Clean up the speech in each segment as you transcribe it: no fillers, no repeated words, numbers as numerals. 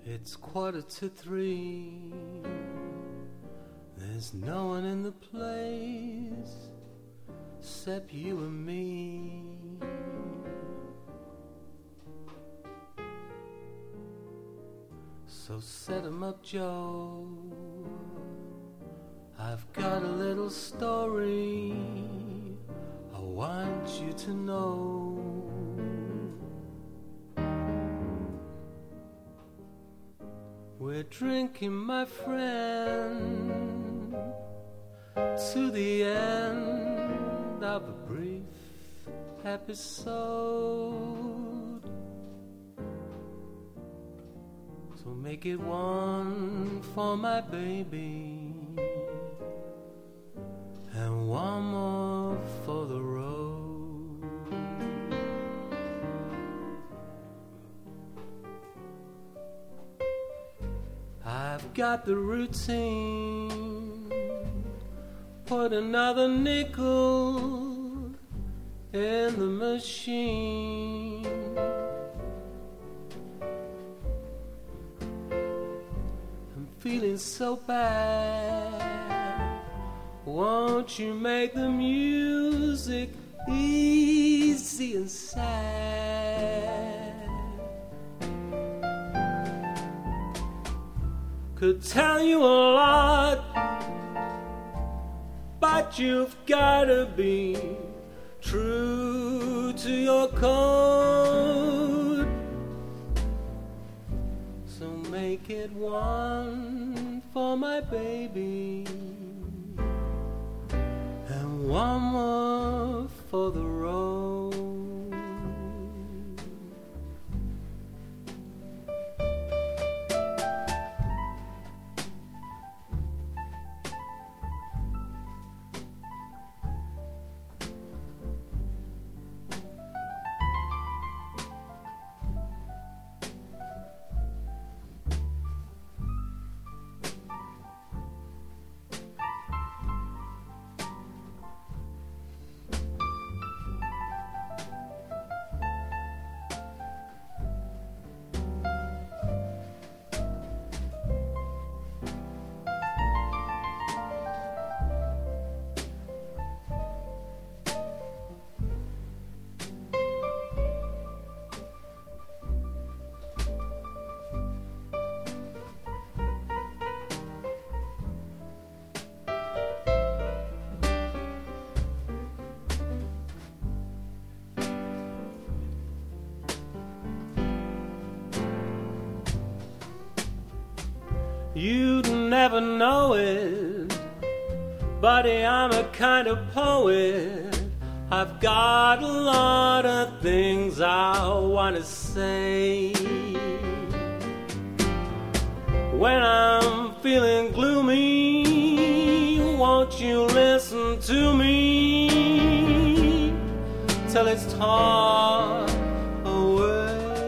It's 2:45. There's no one in the place except you and me. So set 'em up, Joe. I've got a little story I want you to know. We're drinking, my friend, to the end of a brief episode. So make it one for my baby and one more for the road. I've got the routine. Put another nickel in the machine. I'm feeling so bad. Won't you make the music easy and sad? Could tell you a lot, but you've gotta be true to your code. So make it one for my baby and one more for the road. You'd never know it, buddy, I'm a kind of poet. I've got a lot of things I want to say. When I'm feeling gloomy, won't you listen to me till it's taught away?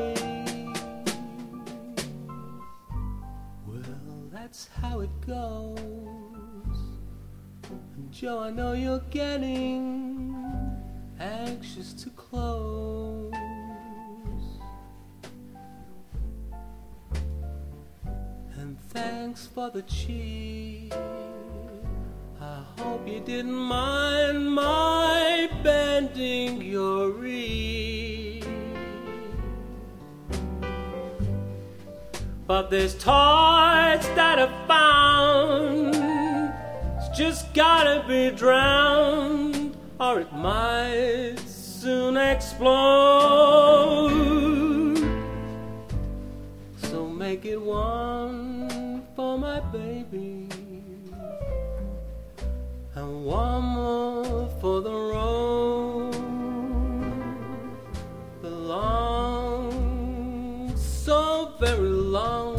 That's how it goes. And Joe, I know you're getting anxious to close. And thanks for the cheer. I hope you didn't mind my bending your ear. But there's torch that I found. It's just gotta be drowned, or it might soon explode. So make it one for my baby and one more for the road. The long, so very long